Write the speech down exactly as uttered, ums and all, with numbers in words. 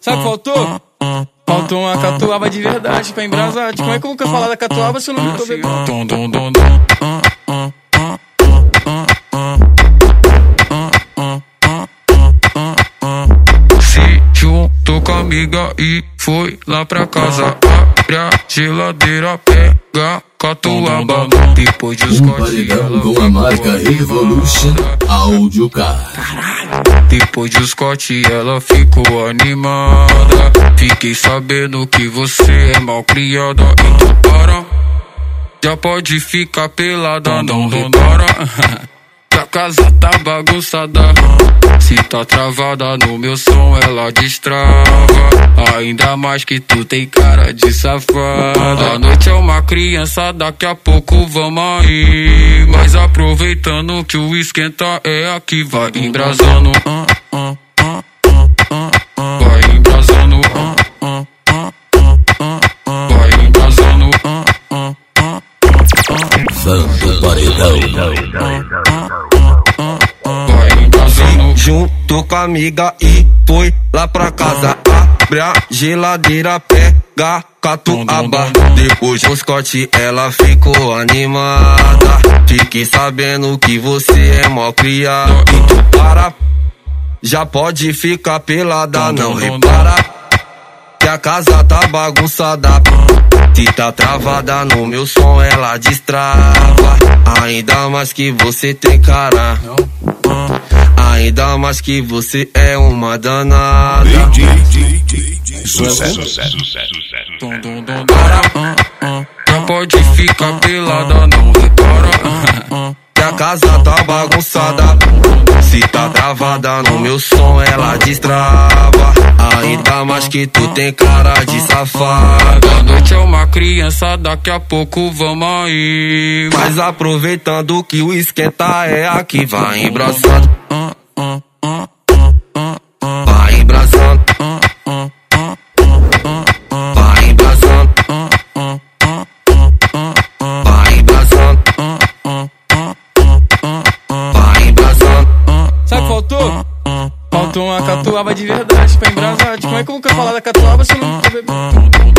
Sabe o que faltou? Faltou uma catuaba de verdade pra embrasar. Como é que eu vou falar da catuaba se eu não tô bebendo? Se juntou com a amiga e foi lá pra casa. Abre a geladeira, pega catuaba. Depois de os Um cortes paredão com a marca Revolution Audio Car. Depois de os cortes ela ficou animada. Fiquei sabendo que você é mal criada. Então para, já pode ficar pelada. Não repara que a casa tá bagunçada. Se tá travada no meu som ela destrava. Ainda mais que tu tem cara de safada. A noite é uma criança, daqui a pouco vamos aí. Mas aproveitando que o esquenta é aqui, vai embrasando. Vai embrasando. Vai embrasando. Santo Paredão. Juntou com a amiga e foi lá pra casa. Abre a geladeira, pega catuaba. Depois dos cortes ela ficou animada. Fiquei sabendo que você é mó criado. Então para, já pode ficar pelada. Não repara que a casa tá bagunçada. Se tá travada no meu som ela destrava. Ainda mais que você tem cara, ainda mais que você é uma danada. Sucesso. Para, já pode ficar pelada. Não repara que a casa tá bagunçada. Se tá travada no meu som ela destrava. Ainda mais que tu tem cara de safada. A noite é uma criança, daqui a pouco vamos aí. Mas aproveitando que o esquenta é aqui, vai embraçando. Vai embraçando. Vai embraçando. Vai embraçando. Vai embraçando. Sabe o que faltou? Faltou uma catuaba de verdade pra embrasar. Como é que eu vou falar da catuaba se eu não tô bebendo?